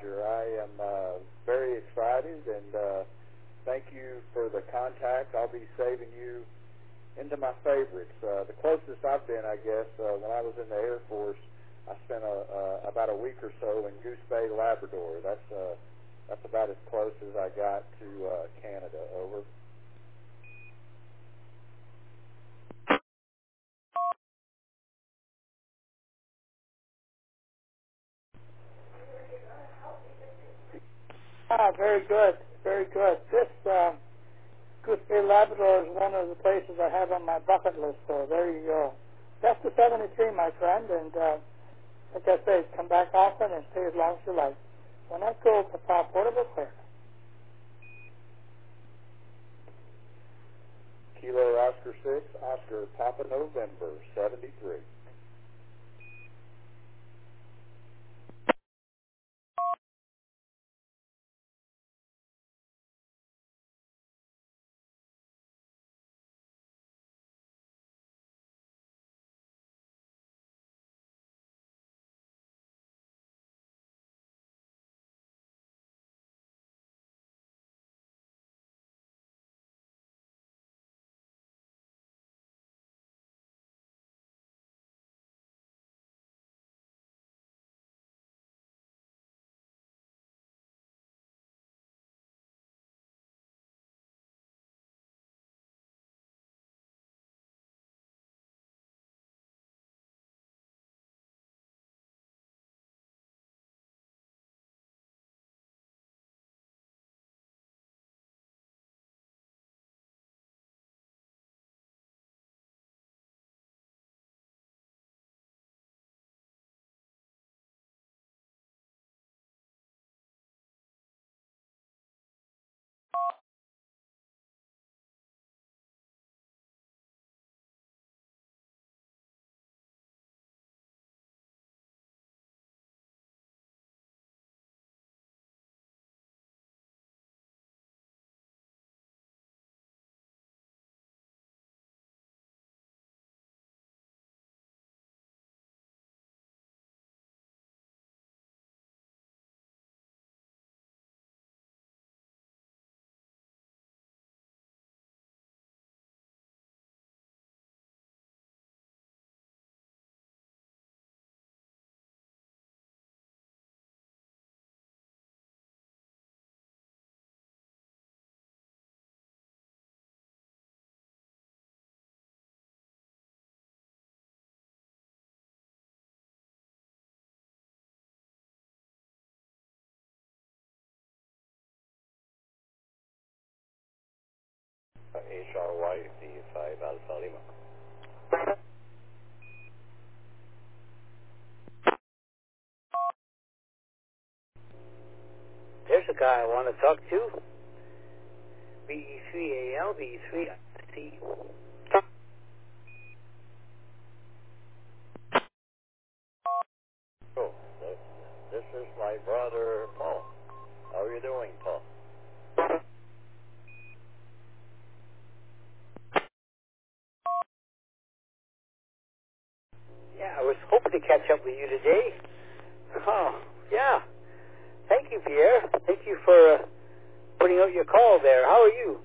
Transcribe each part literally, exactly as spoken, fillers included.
Roger. I am uh, very excited, and uh, thank you for the contact. I'll be saving you into my favorites. Uh, the closest I've been, I guess, uh, when I was in the Air Force, I spent a, uh, about a week or so in Goose Bay, Labrador. That's uh, that's about as close as I got to uh, Canada. Over. Ah, very good, very good. This uh, Goose Bay, Labrador is one of the places I have on my bucket list, so there you go. That's the seventy-three, my friend, and uh, like I say, come back often and stay as long as you like. When I go to Pop Portable Clear. Kilo Oscar six, Oscar Papa November, seventy-three. H R Y D five Alpha Lima. There's a guy I want to talk to. B E three A L, B E three C. Oh, this, this is my brother Paul. How are you doing, Paul? Yeah, I was hoping to catch up with you today. Oh, yeah. Thank you, Pierre. Thank you for uh, putting out your call there. How are you?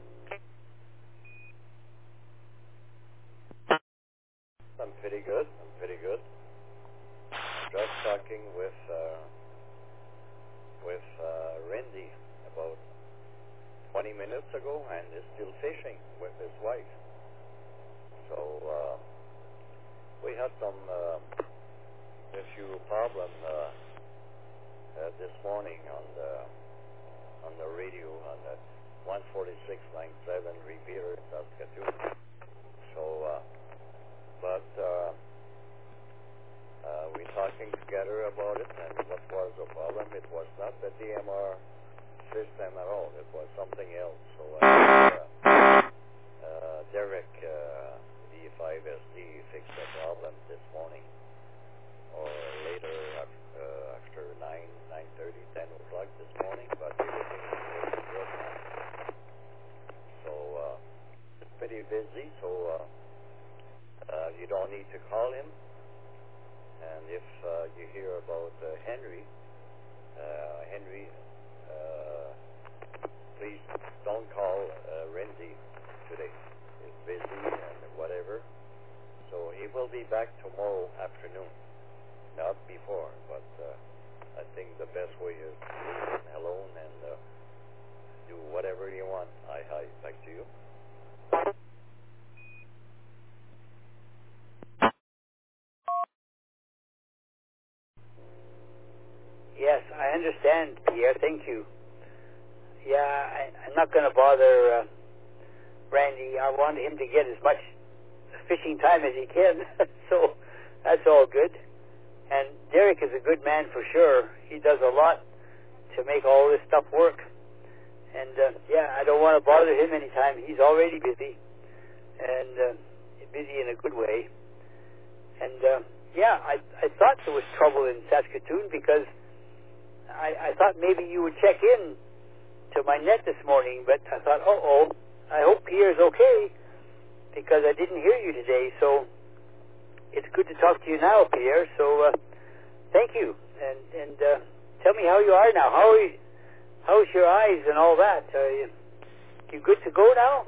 I'm pretty good. I'm pretty good. Just talking with uh, with uh, Randy about twenty minutes ago, and is still fishing with his wife. So uh, we had some uh, a few problems uh, uh, this morning on the on the radio on the one forty-six point nine seven repeater in Saskatoon. So, uh, but uh, uh, we're talking together about it, and what was the problem? It was not the D M R system at all. It was something else. So I uh, uh, Derek uh, D five S D fixed the problem this morning, or later after, uh, after nine, nine thirty, ten o'clock this morning, but everything is working good now. So uh, it's pretty busy, so uh, uh, you don't need to call him. And if uh, you hear about uh, Henry, uh, Henry, uh, please don't call uh, Renzi today. He's busy and whatever. So he will be back tomorrow afternoon, not before. But uh, I think the best way is to leave him alone and uh, do whatever you want. Hi, hi, back to you. Yes, I understand, Pierre. Thank you. Yeah, I, I'm not going to bother uh, Randy. I want him to get as much fishing time as he can, so that's all good. And Derek is a good man for sure. He does a lot to make all this stuff work. And uh, yeah, I don't want to bother him anytime. He's already busy, and uh, busy in a good way. And uh, yeah, I, I thought there was trouble in Saskatoon because I, I thought maybe you would check in to my net this morning, but I thought, uh-oh, I hope Pierre's okay because I didn't hear you today. So it's good to talk to you now, Pierre. So uh, thank you, and and uh, tell me how you are now. How are you, how's your eyes and all that? Are you, you good to go now?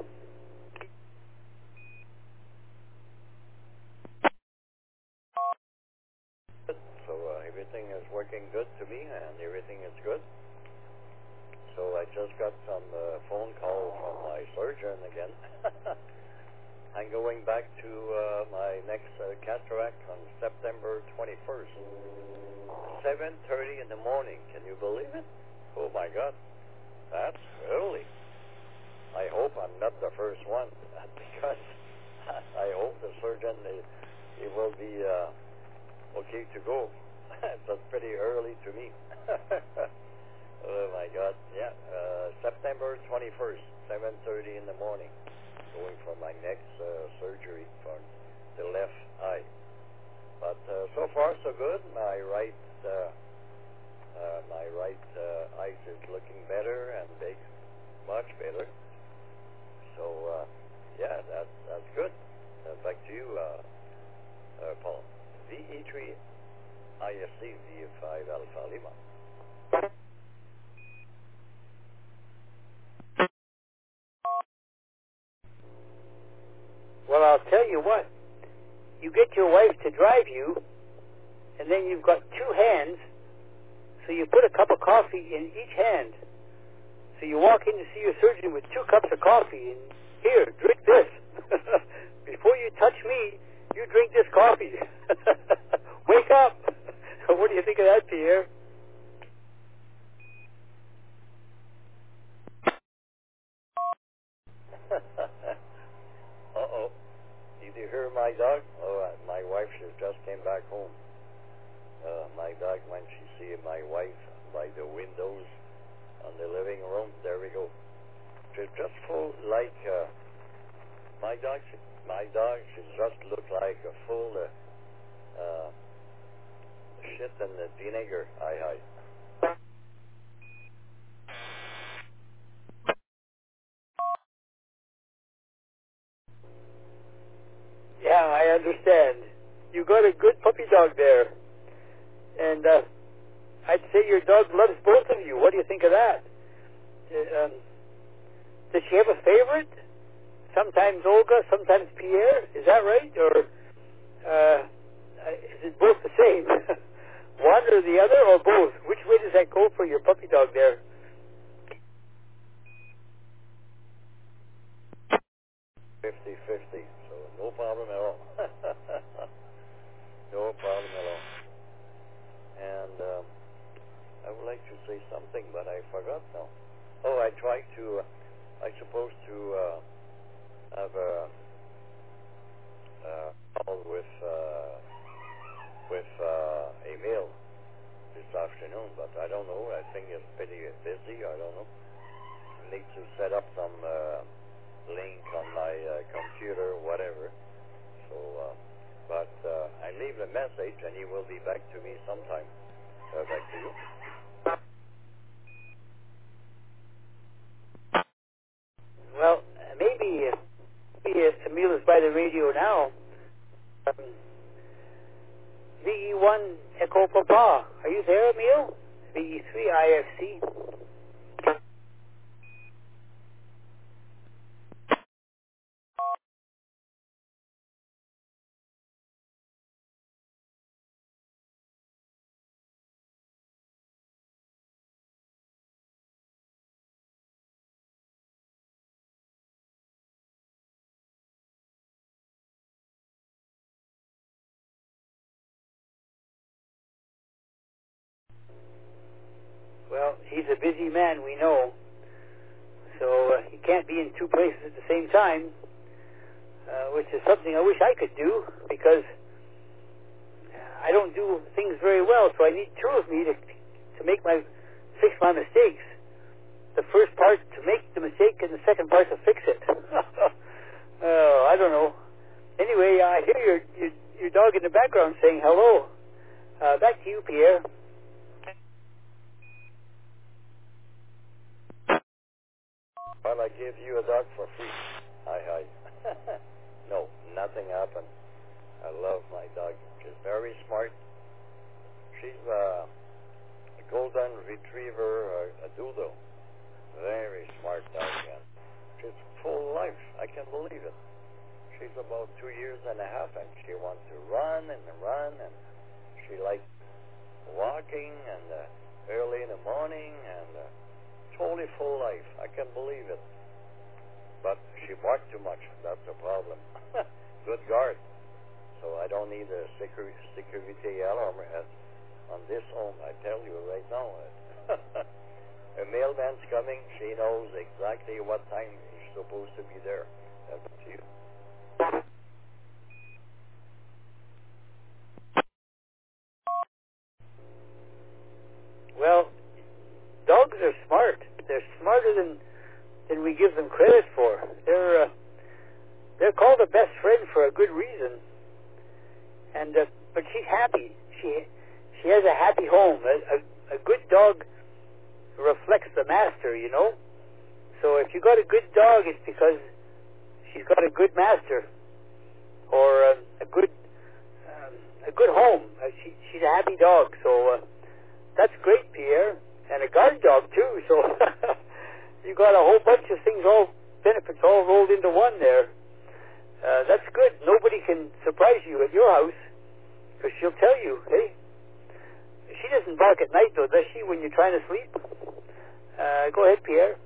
So uh, everything is working good to me, and everything is good. So I just got some uh, phone call from my surgeon again. I'm going back to uh, my next uh, cataract on September twenty-first, seven thirty in the morning. Can you believe it? Oh my God, that's early. I hope I'm not the first one because I hope the surgeon he, he will be uh, okay to go. That's pretty early to me. Oh my God, yeah, uh, September twenty-first, seven thirty in the morning, going for my next uh, surgery for the left eye. But uh, so far so good. My right, uh, uh, my right uh, eye is looking better and big, much better. So uh, yeah, that's that's good. Uh, back to you, uh, uh, Paul. V E three I S C V five Alpha Lima. Well, I'll tell you what. You get your wife to drive you, and then you've got two hands, so you put a cup of coffee in each hand. So you walk in to see your surgeon with two cups of coffee, and here, drink this. Before you touch me, you drink this coffee. Wake up. What do you think of that, Pierre? Uh-oh. Did you hear my dog? Oh, uh, my wife, she just came back home. Uh, my dog, when she see my wife by the windows on the living room, there we go. She's just full like, uh, my dog, she, my dog, she just looked like a full uh, uh, shit and the vinegar. Aye, aye. Yeah, I understand. You got a good puppy dog there. And uh, I'd say your dog loves both of you. What do you think of that? Uh, um, does she have a favorite? Sometimes Olga, sometimes Pierre. Is that right? Or uh, is it both the same? One or the other or both? Which way does that go for your puppy dog there? fifty-fifty, so no problem at all. No problem at all. And um, I would like to say something, but I forgot now. Oh, I tried to, uh, I supposed to uh, have a uh, call with, uh, with uh, Emil this afternoon, but I don't know. I think it's pretty busy. I don't know. I need to set up some uh, link on my uh, computer, whatever. So, uh, but uh, I leave a message, and he will be back to me sometime. Uh, back to you. Well, maybe, uh, maybe uh, Emil is by the radio now. Um, V E one Echo Papa. Are you there, Emil? V E three I F C. Well, he's a busy man, we know. So uh, he can't be in two places at the same time, uh, which is something I wish I could do, because I don't do things very well, so I need two of me to to make my fix my mistakes. The first part to make the mistake, and the second part to fix it. Oh, I don't know. Anyway, I hear your, your your dog in the background saying hello. Uh, back to you, Pierre. Well, I gave you a dog for free. Hi, hi. No, nothing happened. I love my dog. She's very smart. She's uh, a golden retriever, uh, a doodle. Very smart dog. And she's full life. I can't believe it. She's about two years and a half, and she wants to run and run, and she likes walking and uh, early in the morning, and uh, totally full life. I can't believe it. But she barked too much. That's the problem. Good guard. So I don't need a security, security alarm on this home. I tell you right now. A mailman's coming. She knows exactly what time he's supposed to be there. That's up to you. Well, dogs are smart. They're smarter than than we give them credit for. They're uh, they're called a best friend for a good reason. And uh, but she's happy. She she has a happy home. A, a, a good dog reflects the master, you know. So if you got a good dog, it's because she's got a good master, or uh, a good um, a good home. Uh, she, she's a happy dog. So uh, that's great, Pierre, and a guard dog too. So you got a whole bunch of things, all benefits, all rolled into one there. Uh, that's good. Nobody can surprise you at your house, because she'll tell you, hey. She doesn't bark at night, though, does she, when you're trying to sleep? Uh, go ahead, Pierre.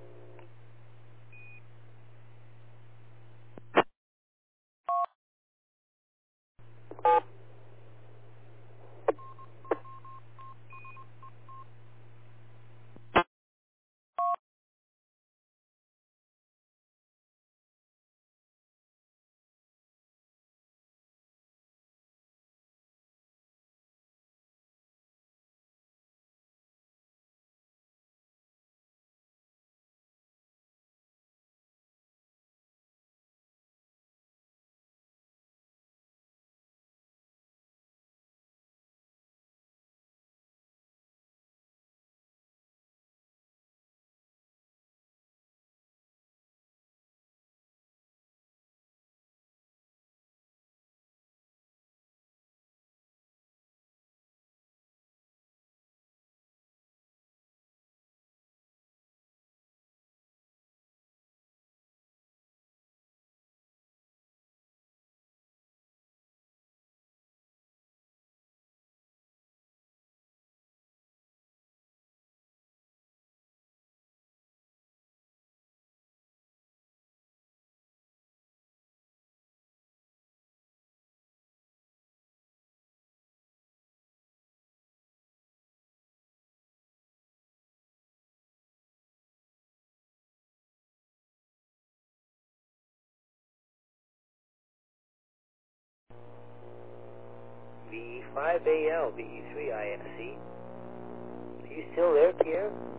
V five A L, V E three I F C. Are you still there, Pierre?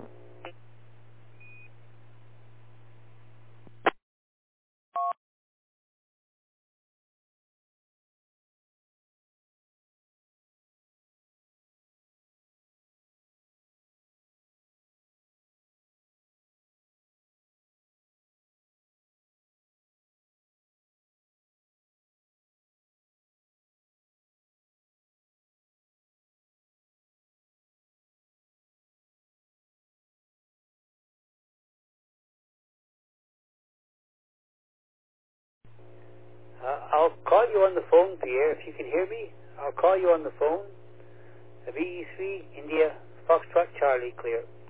Uh, I'll call you on the phone, Pierre, if you can hear me. I'll call you on the phone. V E three, India, Foxtrot, Charlie, clear.